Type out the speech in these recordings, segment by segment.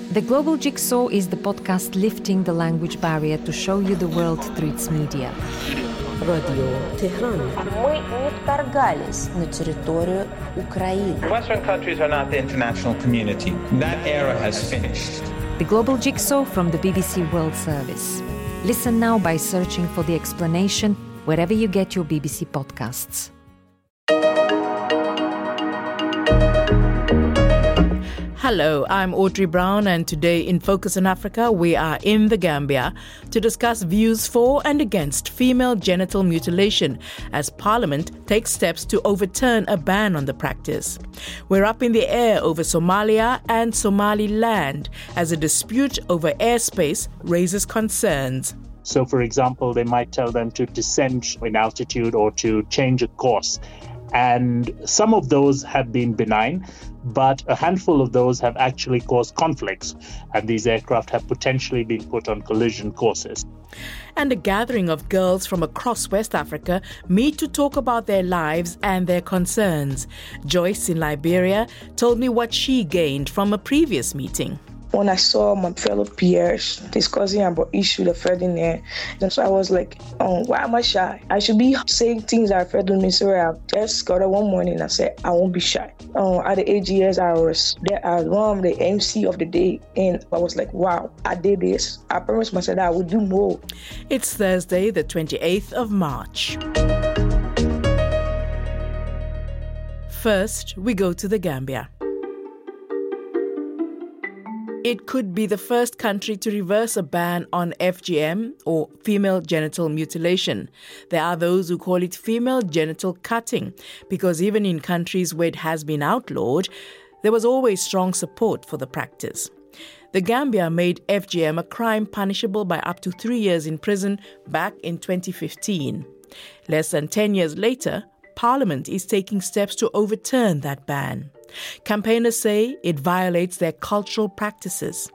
The Global Jigsaw is the podcast lifting the language barrier to show you the world through its media. Radio Tehran. Мы не вторгались на территорию Украины. Western countries are not the international community. That era has finished. The Global Jigsaw from the BBC World Service. Listen now by searching for The Explanation wherever you get your BBC podcasts. Hello, I'm Audrey Brown, and today in Focus on Africa, we are in the Gambia to discuss views for and against female genital mutilation as Parliament takes steps to overturn a ban on the practice. We're up in the air over Somalia and Somaliland as a dispute over airspace raises concerns. So, for example, they might tell them to descend in altitude or to change a course. And some of those have been benign, but a handful of those have actually caused conflicts, and these aircraft have potentially been put on collision courses. And a gathering of girls from across West Africa meet to talk about their lives and their concerns. Joyce in Liberia told me what she gained from a previous meeting. When I saw my fellow peers discussing about issues that fed in there, and so I was like, why am I shy? I should be saying things that affect me. So I just got up one morning and I said, I won't be shy. At the AGS, I was there as one of the MC of the day, and I was like, wow, I did this. I promised myself that I would do more. It's Thursday, the 28th of March. First, we go to the Gambia. It could be the first country to reverse a ban on FGM, or female genital mutilation. There are those who call it female genital cutting, because even in countries where it has been outlawed, there was always strong support for the practice. The Gambia made FGM a crime punishable by up to 3 years in prison back in 2015. Less than 10 years later, Parliament is taking steps to overturn that ban. Campaigners say it violates their cultural practices.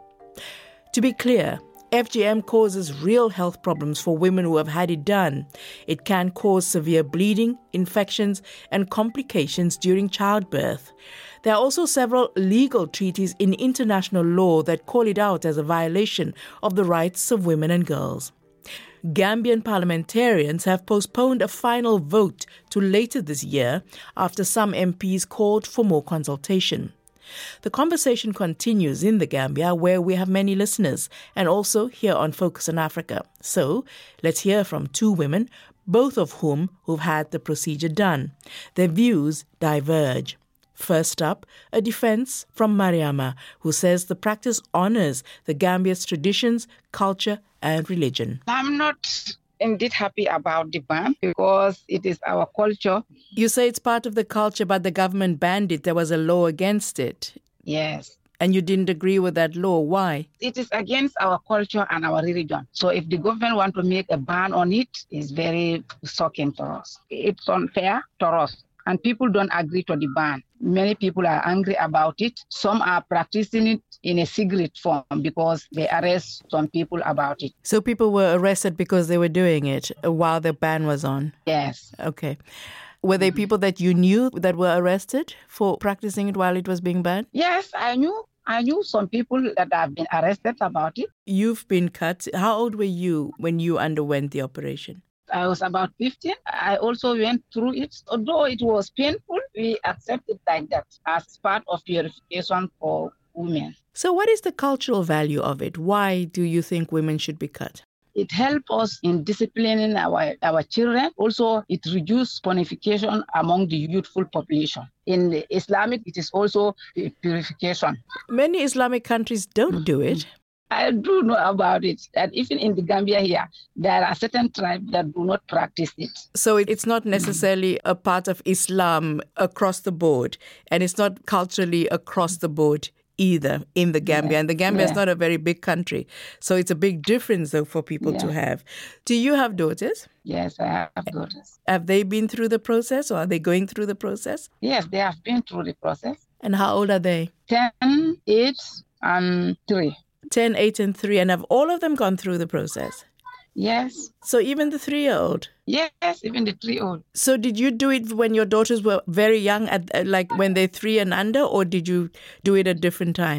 To be clear, FGM causes real health problems for women who have had it done. It can cause severe bleeding, infections, and complications during childbirth. There are also several legal treaties in international law that call it out as a violation of the rights of women and girls. Gambian parliamentarians have postponed a final vote to later this year after some MPs called for more consultation. The conversation continues in the Gambia, where we have many listeners, and also here on Focus on Africa. So let's hear from two women, both of whom who've had the procedure done. Their views diverge. First up, a defense from Mariama, who says the practice honors the Gambia's traditions, culture, and religion. I'm not indeed happy about the ban because it is our culture. You say it's part of the culture, but the government banned it. There was a law against it. Yes. And you didn't agree with that law. Why? It is against our culture and our religion. So if the government want to make a ban on it, it's very shocking for us. It's unfair to us. And people don't agree to the ban. Many people are angry about it. Some are practicing it in a secret form because they arrest some people about it. So people were arrested because they were doing it while the ban was on? Yes. Okay. Were there people that you knew that were arrested for practicing it while it was being banned? Yes, I knew some people that have been arrested about it. You've been cut. How old were you when you underwent the operation? I was about 15. I also went through it. Although it was painful, we accepted like that as part of purification for women. So what is the cultural value of it? Why do you think women should be cut? It helps us in disciplining our children. Also, it reduces pornification among the youthful population. In the Islamic, it is also a purification. Many Islamic countries don't do it. I do know about it, that even in the Gambia here, there are certain tribes that do not practice it. So it's not necessarily a part of Islam across the board, and it's not culturally across the board either in the Gambia. Yeah. And the Gambia is not a very big country. So it's a big difference, though, for people to have. Do you have daughters? Yes, I have daughters. Have they been through the process, or are they going through the process? Yes, they have been through the process. And how old are they? 10, 8, and 3. 10, 8, and 3. And have all of them gone through the process? Yes. So even the 3-year-old? Yes, even the 3-year-old. So did you do it when your daughters were very young, like when they're 3 and under, or did you do it at different times?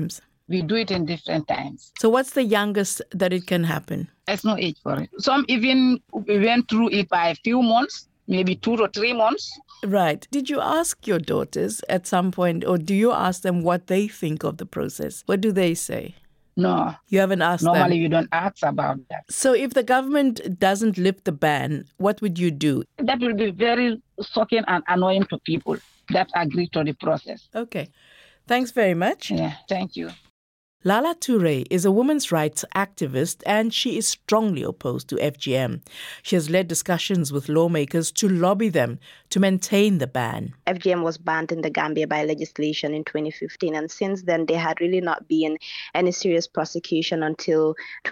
We do it in different times. So what's the youngest that it can happen? There's no age for it. Some even went through it by a few months, maybe 2 to 3 months. Right. Did you ask your daughters at some point, or do you ask them what they think of the process? What do they say? No. You haven't asked them? Normally, you don't ask about that. So if the government doesn't lift the ban, what would you do? That will be very shocking and annoying to people that agree to the process. Okay. Thanks very much. Yeah, thank you. Lala Toure is a women's rights activist and she is strongly opposed to FGM. She has led discussions with lawmakers to lobby them to maintain the ban. FGM was banned in the Gambia by legislation in 2015, and since then there had really not been any serious prosecution until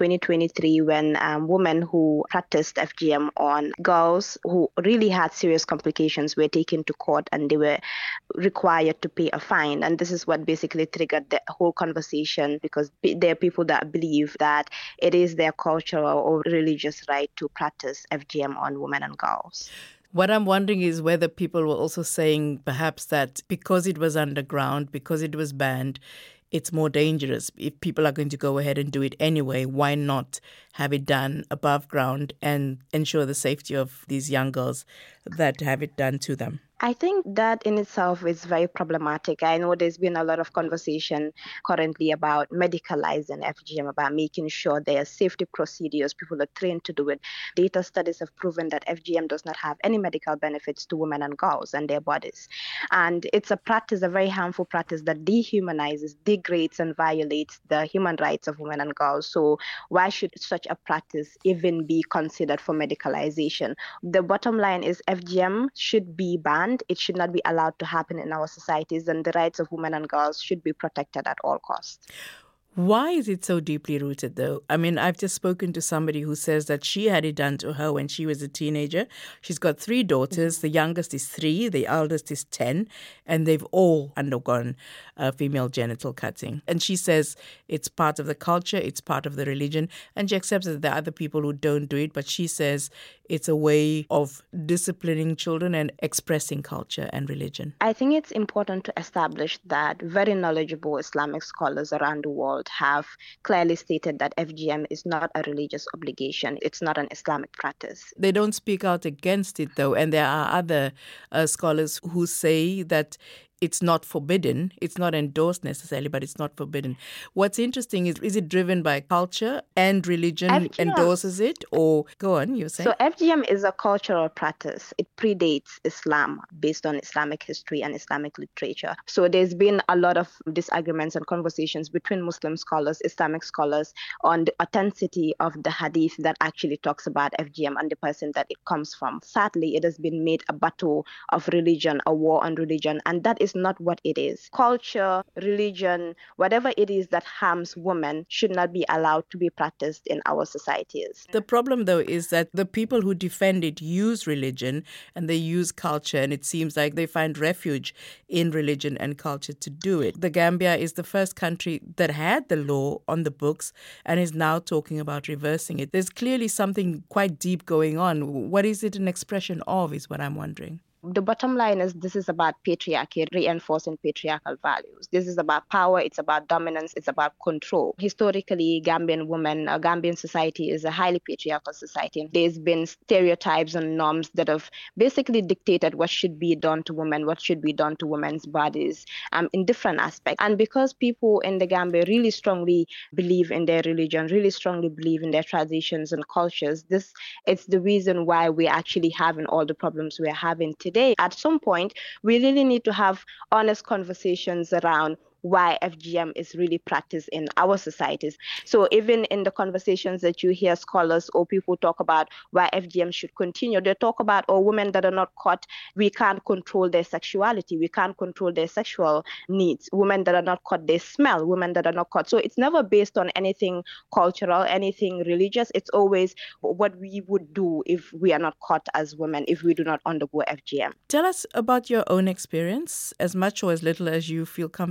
2023 when women who practiced FGM on girls who really had serious complications were taken to court and they were required to pay a fine. And this is what basically triggered the whole conversation, because there are people that believe that it is their cultural or religious right to practice FGM on women and girls. What I'm wondering is whether people were also saying perhaps that because it was underground, because it was banned, it's more dangerous. If people are going to go ahead and do it anyway, why not have it done above ground and ensure the safety of these young girls that have it done to them? I think that in itself is very problematic. I know there's been a lot of conversation currently about medicalizing FGM, about making sure there are safety procedures, people are trained to do it. Data studies have proven that FGM does not have any medical benefits to women and girls and their bodies. And it's a practice, a very harmful practice that dehumanizes, degrades, and violates the human rights of women and girls. So why should such a practice even be considered for medicalization? The bottom line is FGM should be banned. It should not be allowed to happen in our societies, and the rights of women and girls should be protected at all costs. Why is it so deeply rooted, though? I mean, I've just spoken to somebody who says that she had it done to her when she was a teenager. She's got 3 daughters. The youngest is 3, the eldest is 10, and they've all undergone female genital cutting. And she says it's part of the culture, it's part of the religion, and she accepts that there are other people who don't do it, but she says it's a way of disciplining children and expressing culture and religion. I think it's important to establish that very knowledgeable Islamic scholars around the world have clearly stated that FGM is not a religious obligation. It's not an Islamic practice. They don't speak out against it, though, and there are other scholars who say that it's not forbidden. It's not endorsed necessarily, but it's not forbidden. What's interesting is it driven by culture and religion endorses it? Or go on, you're saying? So FGM is a cultural practice. It predates Islam based on Islamic history and Islamic literature. So there's been a lot of disagreements and conversations between Muslim scholars, Islamic scholars on the authenticity of the hadith that actually talks about FGM and the person that it comes from. Sadly, it has been made a battle of religion, a war on religion, and that is not what it is. Culture, religion, whatever it is that harms women should not be allowed to be practiced in our societies. The problem, though, is that the people who defend it use religion and they use culture, and it seems like they find refuge in religion and culture to do it. The Gambia is the first country that had the law on the books and is now talking about reversing it. There's clearly something quite deep going on. What is it an expression of, is what I'm wondering. The bottom line is this is about patriarchy, reinforcing patriarchal values. This is about power, it's about dominance, it's about control. Historically, Gambian society is a highly patriarchal society. There's been stereotypes and norms that have basically dictated what should be done to women, what should be done to women's bodies in different aspects. And because people in the Gambia really strongly believe in their religion, really strongly believe in their traditions and cultures, it's the reason why we're actually having all the problems we're having today. At some point, we really need to have honest conversations around why FGM is really practiced in our societies. So even in the conversations that you hear scholars or people talk about why FGM should continue, they talk about, women that are not caught, we can't control their sexuality, we can't control their sexual needs. Women that are not caught, they smell. Women that are not caught. So it's never based on anything cultural, anything religious. It's always what we would do if we are not caught as women, if we do not undergo FGM. Tell us about your own experience, as much or as little as you feel comfortable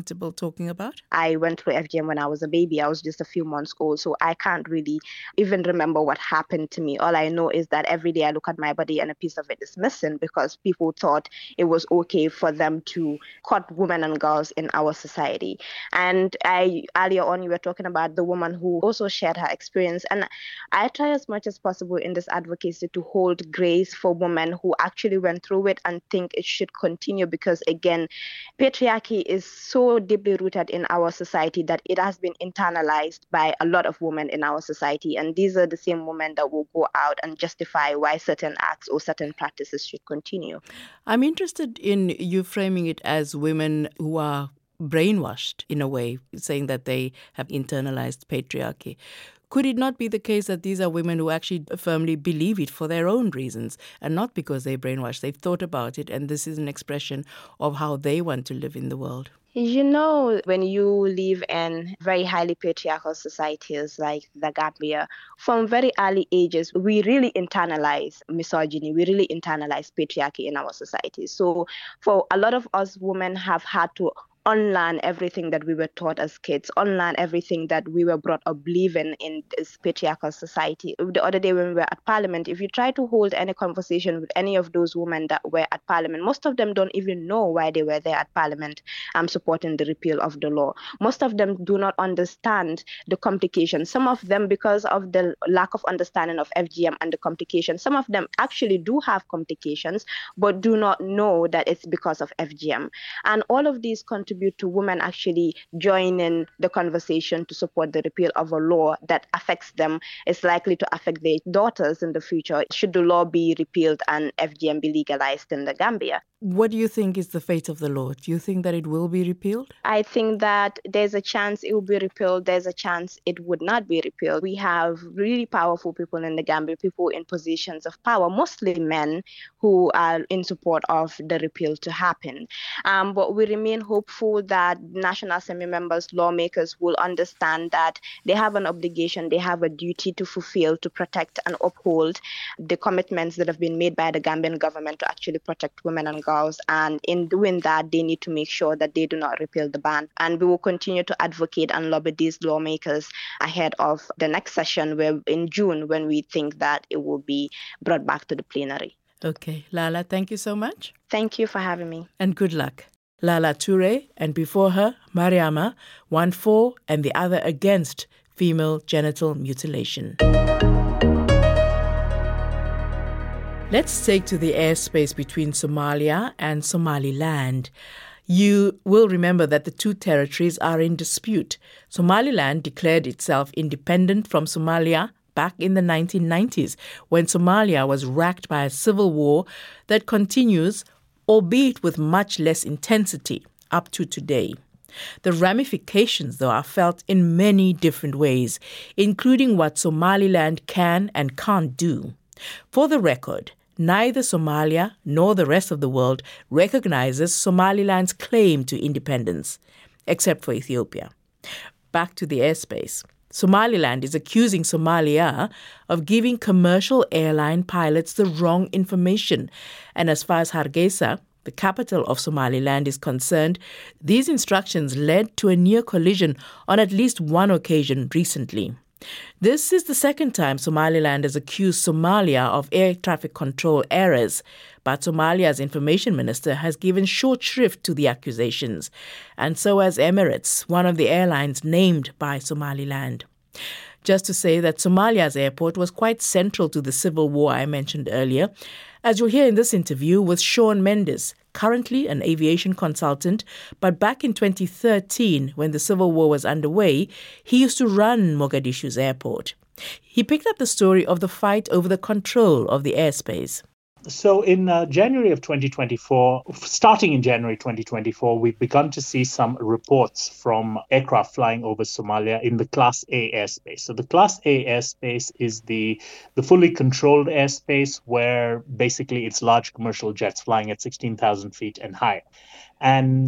talking about? I went through FGM when I was a baby. I was just a few months old, so I can't really even remember what happened to me. All I know is that every day I look at my body and a piece of it is missing because people thought it was okay for them to cut women and girls in our society. And earlier on, you were talking about the woman who also shared her experience. And I try as much as possible in this advocacy to hold grace for women who actually went through it and think it should continue because, again, patriarchy is so deeply rooted in our society that it has been internalized by a lot of women in our society. And these are the same women that will go out and justify why certain acts or certain practices should continue. I'm interested in you framing it as women who are brainwashed in a way, saying that they have internalized patriarchy. Could it not be the case that these are women who actually firmly believe it for their own reasons and not because they're brainwashed? They've thought about it and this is an expression of how they want to live in the world. You know, when you live in very highly patriarchal societies like the Gambia, from very early ages, we really internalize misogyny. We really internalize patriarchy in our society. So for a lot of us women have had to unlearn everything that we were taught as kids, unlearn everything that we were brought up believing in this patriarchal society. The other day when we were at Parliament, if you try to hold any conversation with any of those women that were at Parliament, most of them don't even know why they were there at Parliament supporting the repeal of the law. Most of them do not understand the complications. Some of them, because of the lack of understanding of FGM and the complications, some of them actually do have complications, but do not know that it's because of FGM. And all of these contribute to women actually joining the conversation to support the repeal of a law that affects them. It's likely to affect their daughters in the future should the law be repealed and FGM be legalized in the Gambia. What do you think is the fate of the law? Do you think that it will be repealed? I think that there's a chance it will be repealed. There's a chance it would not be repealed. We have really powerful people in the Gambia, people in positions of power, mostly men who are in support of the repeal to happen. But we remain hopeful that National Assembly members, lawmakers will understand that they have an obligation, they have a duty to fulfill, to protect and uphold the commitments that have been made by the Gambian government to actually protect women and girls. And in doing that, they need to make sure that they do not repeal the ban. And we will continue to advocate and lobby these lawmakers ahead of the next session in June, when we think that it will be brought back to the plenary. Okay. Lala, thank you so much. Thank you for having me. And good luck. Lala Toure, and before her, Mariama, one for and the other against female genital mutilation. Let's take to the airspace between Somalia and Somaliland. You will remember that the two territories are in dispute. Somaliland declared itself independent from Somalia back in the 1990s, when Somalia was racked by a civil war that continues, albeit with much less intensity, up to today. The ramifications, though, are felt in many different ways, including what Somaliland can and can't do. For the record, neither Somalia nor the rest of the world recognizes Somaliland's claim to independence, except for Ethiopia. Back to the airspace. Somaliland is accusing Somalia of giving commercial airline pilots the wrong information. And as far as Hargeisa, the capital of Somaliland, is concerned, these instructions led to a near collision on at least one occasion recently. This is the second time Somaliland has accused Somalia of air traffic control errors, but Somalia's information minister has given short shrift to the accusations, and so has Emirates, one of the airlines named by Somaliland. Just to say that Somalia's airport was quite central to the civil war I mentioned earlier, as you'll hear in this interview with Sean Mendes, currently an aviation consultant, but back in 2013, when the civil war was underway, he used to run Mogadishu's airport. He picked up the story of the fight over the control of the airspace. So in January of 2024, starting in January 2024, we've begun to see some reports from aircraft flying over Somalia in the Class A airspace. So the Class A airspace is the fully controlled airspace where basically it's large commercial jets flying at 16,000 feet and higher. And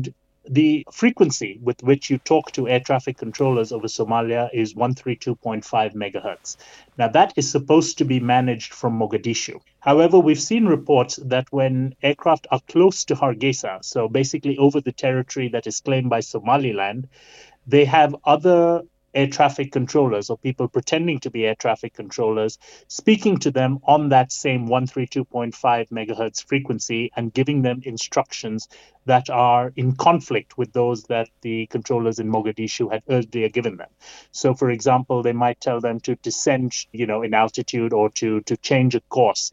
The frequency with which you talk to air traffic controllers over Somalia is 132.5 megahertz. Now, that is supposed to be managed from Mogadishu. However, we've seen reports that when aircraft are close to Hargeisa, so basically over the territory that is claimed by Somaliland, they have other air traffic controllers or people pretending to be air traffic controllers speaking to them on that same 132.5 megahertz frequency and giving them instructions that are in conflict with those that the controllers in Mogadishu had earlier given them. So, for example, they might tell them to descend, in altitude or to change a course.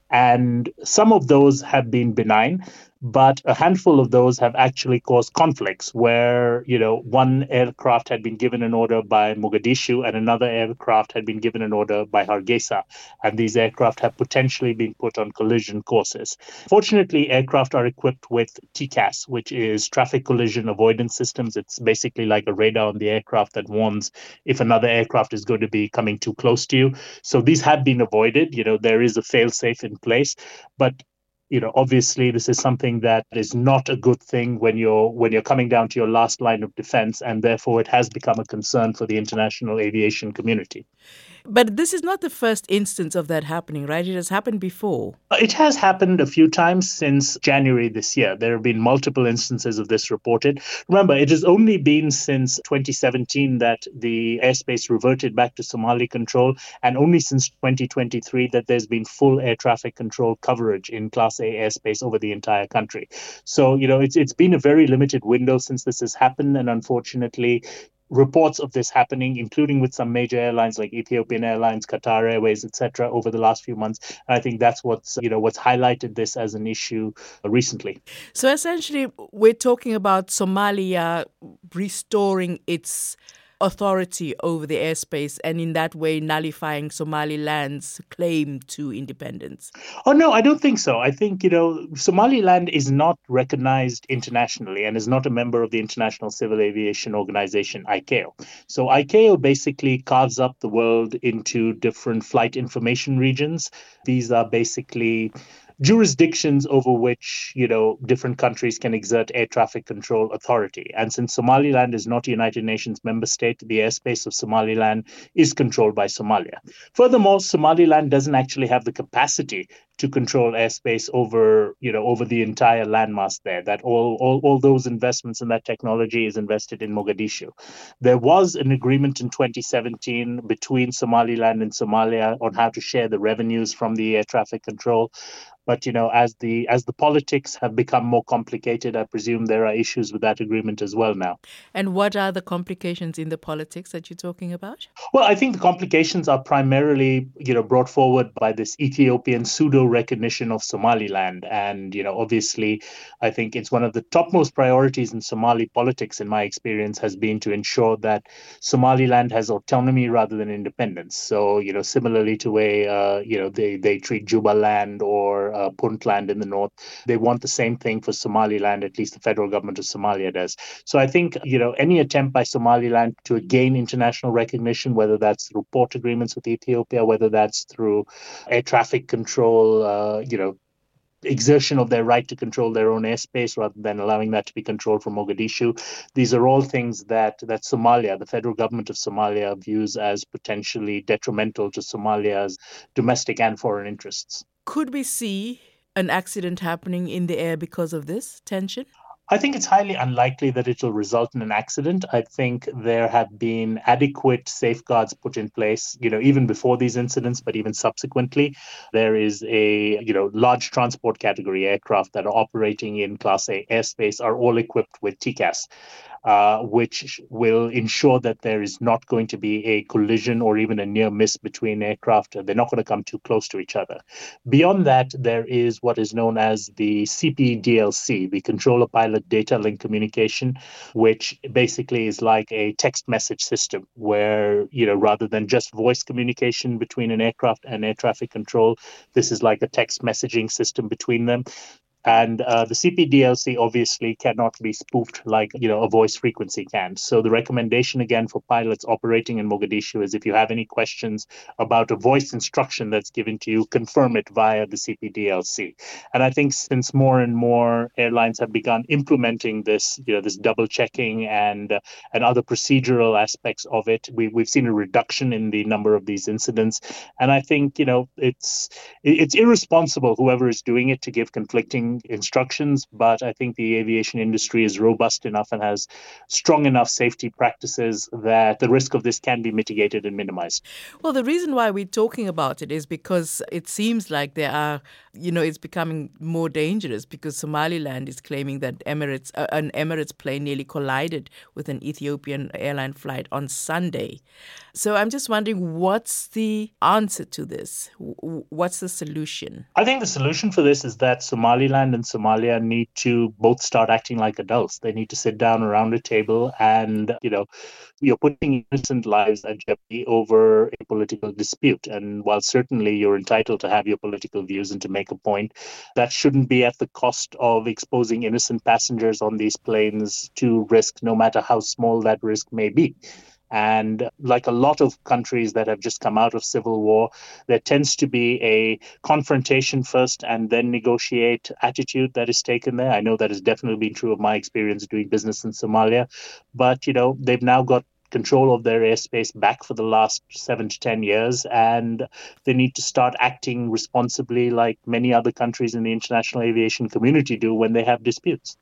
And some of those have been benign, but a handful of those have actually caused conflicts where, one aircraft had been given an order by Mogadishu and another aircraft had been given an order by Hargeisa. And these aircraft have potentially been put on collision courses. Fortunately, aircraft are equipped with TCAS, which is traffic collision avoidance systems. It's basically like a radar on the aircraft that warns if another aircraft is going to be coming too close to you. So these have been avoided. There is a fail-safe in place, but obviously this is something that is not a good thing when you're coming down to your last line of defense, and therefore it has become a concern for the international aviation community. But this is not the first instance of that happening, right? It has happened before. It has happened a few times since January this year. There have been multiple instances of this reported. Remember, it has only been since 2017 that the airspace reverted back to Somali control, and only since 2023 that there's been full air traffic control coverage in Class A airspace over the entire country. So, it's been a very limited window since this has happened, and unfortunately, reports of this happening, including with some major airlines like Ethiopian Airlines, Qatar Airways, etc., over the last few months. And I think that's what's highlighted this as an issue recently. So essentially, we're talking about Somalia restoring its authority over the airspace and in that way nullifying Somaliland's claim to independence? Oh, no, I don't think so. I think, Somaliland is not recognized internationally and is not a member of the International Civil Aviation Organization, ICAO. So ICAO basically carves up the world into different flight information regions. These are basically jurisdictions over which, different countries can exert air traffic control authority. And since Somaliland is not a United Nations member state, the airspace of Somaliland is controlled by Somalia. Furthermore, Somaliland doesn't actually have the capacity to control airspace over the entire landmass there. That all those investments in that technology is invested in Mogadishu. There was an agreement in 2017 between Somaliland and Somalia on how to share the revenues from the air traffic control. But, as the politics have become more complicated, I presume there are issues with that agreement as well now. And what are the complications in the politics that you're talking about? Well, I think the complications are primarily, brought forward by this Ethiopian pseudo-recognition of Somaliland. And, obviously, I think it's one of the topmost priorities in Somali politics, in my experience, has been to ensure that Somaliland has autonomy rather than independence. So, similarly to way, they treat Jubaland or Puntland in the north. They want the same thing for Somaliland, at least the federal government of Somalia does. So I think, any attempt by Somaliland to gain international recognition, whether that's through port agreements with Ethiopia, whether that's through air traffic control, exertion of their right to control their own airspace rather than allowing that to be controlled from Mogadishu. These are all things that Somalia, the federal government of Somalia, views as potentially detrimental to Somalia's domestic and foreign interests. Could we see an accident happening in the air because of this tension? I think it's highly unlikely that it will result in an accident. I think there have been adequate safeguards put in place, even before these incidents, but even subsequently. There is a, large transport category aircraft that are operating in Class A airspace are all equipped with TCAS. Which will ensure that there is not going to be a collision or even a near miss between aircraft. They're not going to come too close to each other. Beyond that, there is what is known as the CPDLC, the Controller Pilot Data Link Communication, which basically is like a text message system where, rather than just voice communication between an aircraft and air traffic control, this is like a text messaging system between them. And the CPDLC obviously cannot be spoofed like, a voice frequency can. So the recommendation again for pilots operating in Mogadishu is if you have any questions about a voice instruction that's given to you, confirm it via the CPDLC. And I think since more and more airlines have begun implementing this, this double checking and other procedural aspects of it, we've seen a reduction in the number of these incidents. And I think, it's irresponsible, whoever is doing it, to give conflicting instructions, but I think the aviation industry is robust enough and has strong enough safety practices that the risk of this can be mitigated and minimized. Well, the reason why we're talking about it is because it seems like there are, it's becoming more dangerous because Somaliland is claiming that an Emirates plane nearly collided with an Ethiopian airline flight on Sunday. So I'm just wondering, what's the answer to this? What's the solution? I think the solution for this is that Somaliland and Somalia need to both start acting like adults. They need to sit down around a table and, you're putting innocent lives at jeopardy over a political dispute. And while certainly you're entitled to have your political views and to make a point, that shouldn't be at the cost of exposing innocent passengers on these planes to risk, no matter how small that risk may be. And like a lot of countries that have just come out of civil war, there tends to be a confrontation first and then negotiate attitude that is taken there. I know that has definitely been true of my experience doing business in Somalia. But, they've now got control of their airspace back for the last 7 to 10 years, and they need to start acting responsibly like many other countries in the international aviation community do when they have disputes.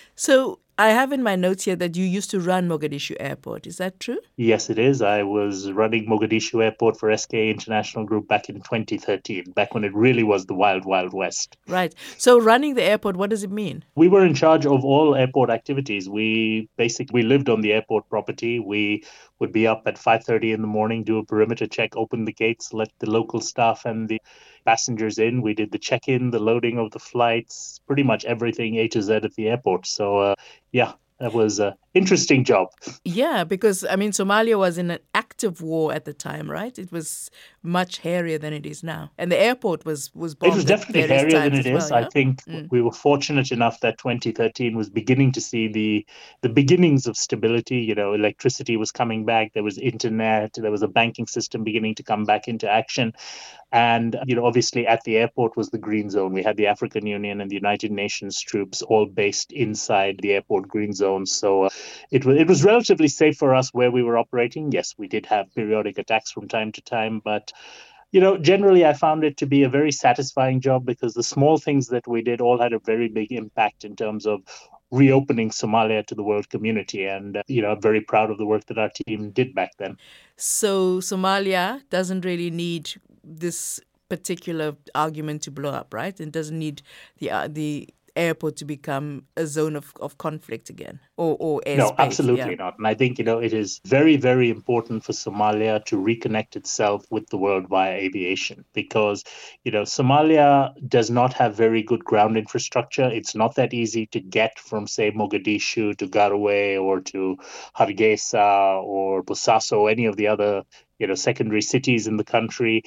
So I have in my notes here that you used to run Mogadishu Airport. Is that true? Yes, it is. I was running Mogadishu Airport for SK International Group back in 2013, back when it really was the wild, wild west. Right. So running the airport, what does it mean? We were in charge of all airport activities. We lived on the airport property. We would be up at 5:30 in the morning, do a perimeter check, open the gates, let the local staff and the passengers in. We did the check-in, the loading of the flights, pretty much everything A to Z at the airport. So, that was an interesting job. Yeah, because, Somalia was in an active war at the time, right? It was much hairier than it is now. And the airport was bombed. It was definitely hairier than it is. Well, yeah? I think we were fortunate enough that 2013 was beginning to see the beginnings of stability. Electricity was coming back. There was internet. There was a banking system beginning to come back into action. And, obviously at the airport was the green zone. We had the African Union and the United Nations troops all based inside the airport green zone. So it was relatively safe for us where we were operating. Yes, we did have periodic attacks from time to time, but generally I found it to be a very satisfying job because the small things that we did all had a very big impact in terms of reopening Somalia to the world community. And, I'm very proud of the work that our team did back then. So Somalia doesn't really need this particular argument to blow up, right? It doesn't need the airport to become a zone of conflict again or airspace. No, absolutely not. And I think, it is very, very important for Somalia to reconnect itself with the world via aviation because, Somalia does not have very good ground infrastructure. It's not that easy to get from, say, Mogadishu to Garowe or to Hargeisa or Bosaso, any of the other secondary cities in the country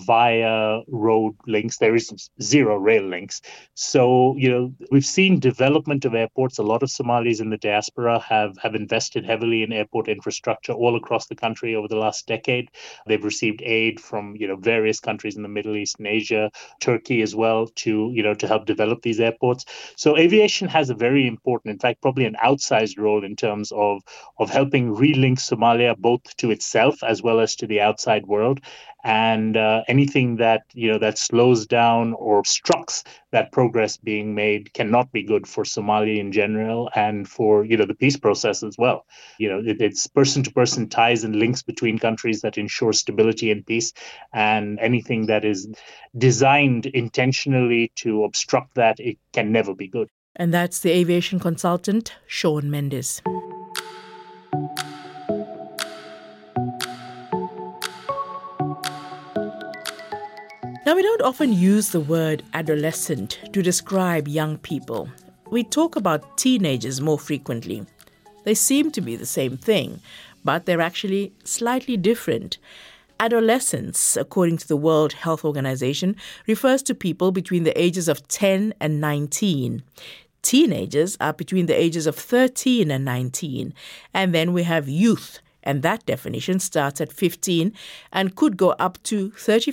via road links. There is zero rail links. So, we've seen development of airports. A lot of Somalis in the diaspora have invested heavily in airport infrastructure all across the country over the last decade. They've received aid from, various countries in the Middle East and Asia, Turkey as well, to help develop these airports. So aviation has a very important, in fact, probably an outsized role in terms of helping relink Somalia both to itself as well as to the outside world. And anything that that slows down or obstructs that progress being made cannot be good for Somalia in general and for the peace process as well. It's person-to-person ties and links between countries that ensure stability and peace, and anything that is designed intentionally to obstruct that, it can never be good. And that's the aviation consultant Sean Mendes. Now, we don't often use the word adolescent to describe young people. We talk about teenagers more frequently. They seem to be the same thing, but they're actually slightly different. Adolescence, according to the World Health Organization, refers to people between the ages of 10 and 19. Teenagers are between the ages of 13 and 19. And then we have youth, and that definition starts at 15 and could go up to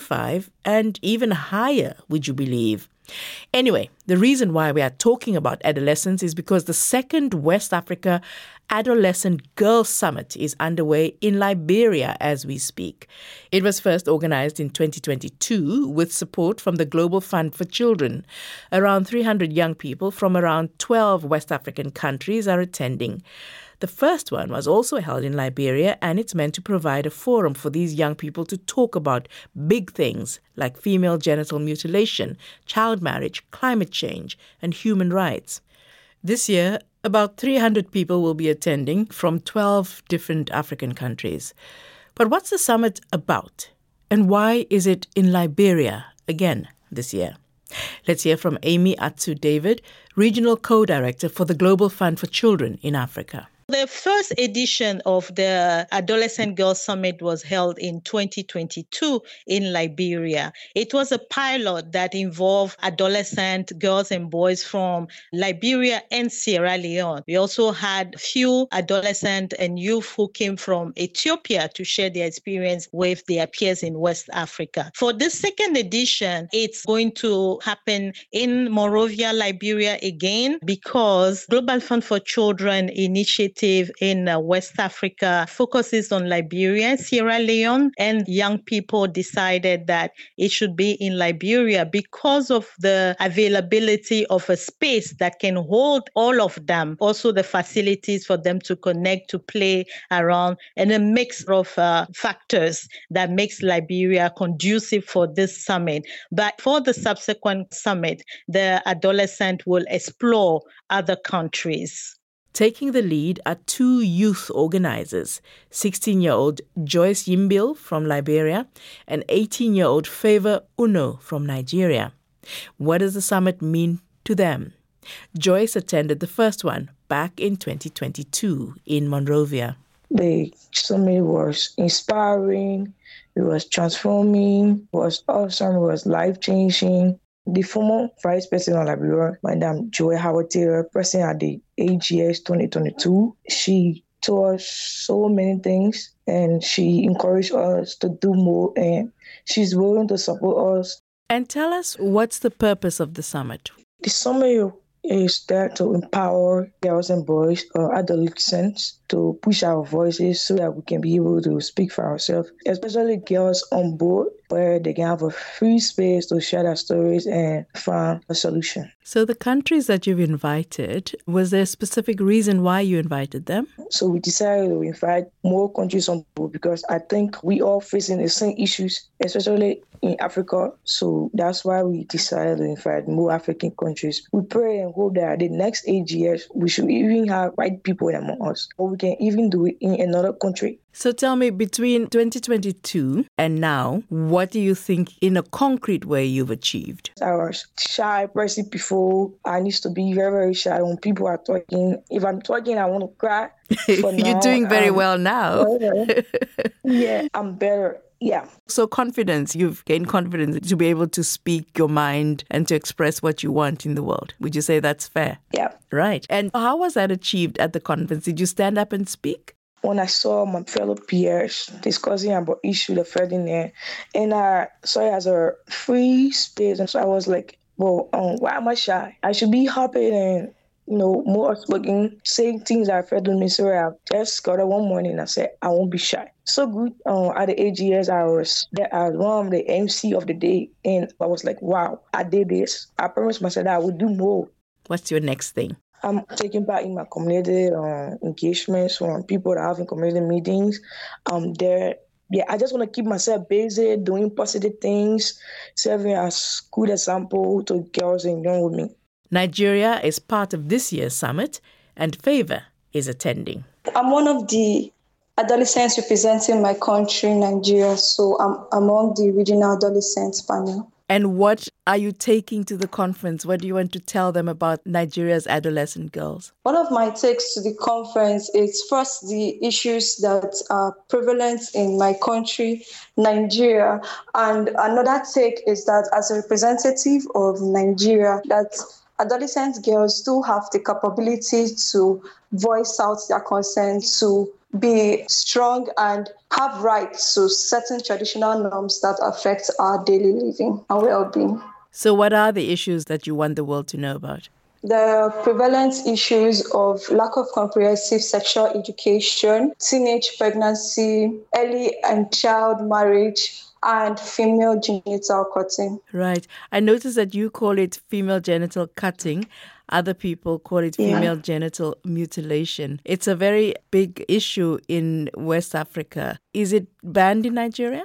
35 and even higher, would you believe? Anyway, the reason why we are talking about adolescence is because the second West Africa Adolescent Girls Summit is underway in Liberia as we speak. It was first organized in 2022 with support from the Global Fund for Children. Around 300 young people from around 12 West African countries are attending. The first one was also held in Liberia, and it's meant to provide a forum for these young people to talk about big things like female genital mutilation, child marriage, climate change, and human rights. This year, about 300 people will be attending from 12 different African countries. But what's the summit about? And why is it in Liberia again this year? Let's hear from Amy Atsu-David, Regional Co-Director for the Global Fund for Children in Africa. The first edition of the Adolescent Girls Summit was held in 2022 in Liberia. It was a pilot that involved adolescent girls and boys from Liberia and Sierra Leone. We also had a few adolescent and youth who came from Ethiopia to share their experience with their peers in West Africa. For this second edition, it's going to happen in Monrovia, Liberia again, because Global Fund for Children initiative in West Africa focuses on Liberia and Sierra Leone, and young people decided that it should be in Liberia because of the availability of a space that can hold all of them, also the facilities for them to connect, to play around, and a mix of factors that makes Liberia conducive for this summit. But for the subsequent summit, the adolescent will explore other countries. Taking the lead are two youth organizers, 16-year-old Joyce Yimbil from Liberia and 18-year-old Favor Uno from Nigeria. What does the summit mean to them? Joyce attended the first one back in 2022 in Monrovia. The summit was inspiring, it was transforming, it was awesome, it was life-changing. The former vice president of Liberia, Madam Joy Howard Taylor, present at the AGS 2022, she told us so many things and she encouraged us to do more, and she's willing to support us. And tell us, what's the purpose of the summit? The summit is there to empower girls and boys or adolescents to push our voices so that we can be able to speak for ourselves, especially girls on board, where they can have a free space to share their stories and find a solution. So the countries that you've invited, was there a specific reason why you invited them? So we decided to invite more countries on board because I think we all facing the same issues, especially in Africa. So that's why we decided to invite more African countries. We pray and hope that the next AGS, we should even have white people among us, or we can even do it in another country. So tell me, between 2022 and now, what do you think in a concrete way you've achieved? I was shy person before. I used to be very, very shy when people are talking. If I'm talking, I want to cry. You're doing very well now. Yeah, I'm better. Yeah. So confidence, you've gained confidence to be able to speak your mind and to express what you want in the world. Would you say that's fair? Yeah. Right. And how was that achieved at the conference? Did you stand up and speak? When I saw my fellow peers discussing about issues affecting them, and I saw it as a free space, and so I was like, well, why am I shy? I should be happy and, more outspoken, saying things that affect me. So I just got up one morning and I said, I won't be shy. So good. At the AGS, I was one of the MC of the day, and I was like, wow, I did this. I promised myself that I would do more. What's your next thing? I'm taking part in my community engagements from people that are having community meetings. I just want to keep myself busy, doing positive things, serving as good example to girls and young women. Nigeria is part of this year's summit, and Favor is attending. I'm one of the adolescents representing my country, Nigeria, so I'm among the regional adolescents panel. And what are you taking to the conference? What do you want to tell them about Nigeria's adolescent girls? One of my takes to the conference is first the issues that are prevalent in my country, Nigeria. And another take is that as a representative of Nigeria, that adolescent girls do have the capability to voice out their concerns, to be strong and have rights to certain traditional norms that affect our daily living and well-being. So what are the issues that you want the world to know about? The prevalent issues of lack of comprehensive sexual education, teenage pregnancy, early and child marriage, and female genital cutting. Right. I noticed that you call it female genital cutting. Other people call it female genital mutilation. It's a very big issue in West Africa. Is it banned in Nigeria?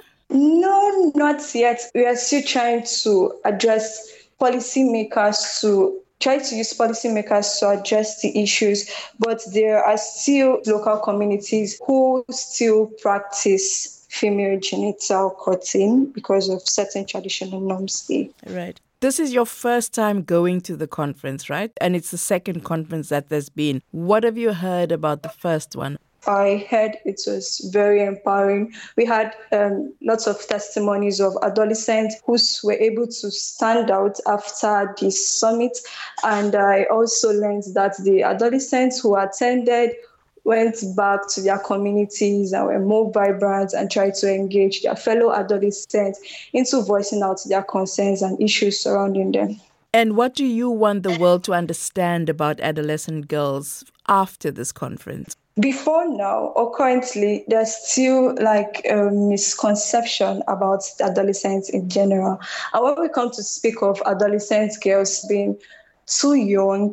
No, not yet. We are still trying to address policymakers to use policymakers to address the issues, but there are still local communities who still practice female genital cutting because of certain traditional norms there. Right. This is your first time going to the conference, right? And it's the second conference that there's been. What have you heard about the first one? I heard it was very empowering. We had lots of testimonies of adolescents who were able to stand out after the summit. And I also learned that the adolescents who attended went back to their communities and were more vibrant and tried to engage their fellow adolescents into voicing out their concerns and issues surrounding them. And what do you want the world to understand about adolescent girls after this conference? Before now, or currently, there's still a misconception about adolescents in general. And when we come to speak of adolescent girls being too young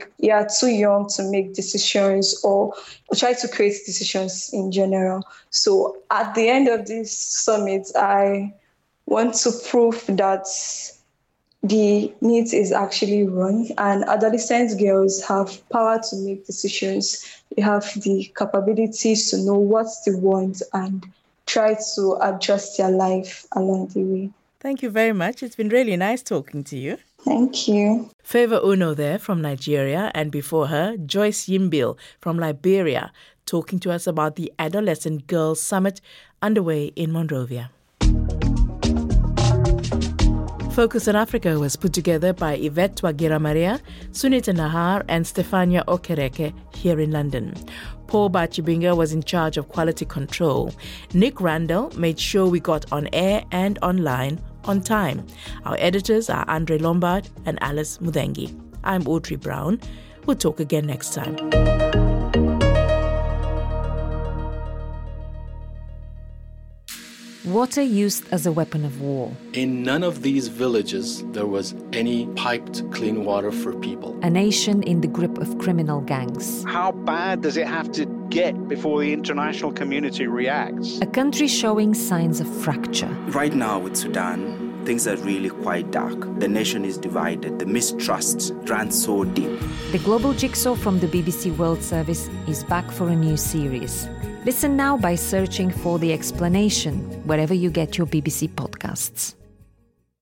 to make decisions or try to create decisions in general. So at the end of this summit, I want to prove that the myth is actually wrong and adolescent girls have power to make decisions. They have the capabilities to know what they want and try to adjust their life along the way. Thank you very much. It's been really nice talking to you. Thank you. Favor Uno there from Nigeria, and before her, Joyce Yimbil from Liberia, talking to us about the Adolescent Girls Summit underway in Monrovia. Focus on Africa was put together by Yvette Twagira Maria, Sunita Nahar, and Stefania Okereke here in London. Paul Bachibinga was in charge of quality control. Nick Randall made sure we got on air and online on time. Our editors are Andre Lombard and Alice Mudengi. I'm Audrey Brown. We'll talk again next time. Water used as a weapon of war. In none of these villages there was any piped clean water for people. A nation in the grip of criminal gangs. How bad does it have to get before the international community reacts? A country showing signs of fracture. Right now with Sudan, things are really quite dark. The nation is divided. The mistrust runs so deep. The Global Jigsaw from the BBC World Service is back for a new series. Listen now by searching for The Explanation wherever you get your BBC podcasts.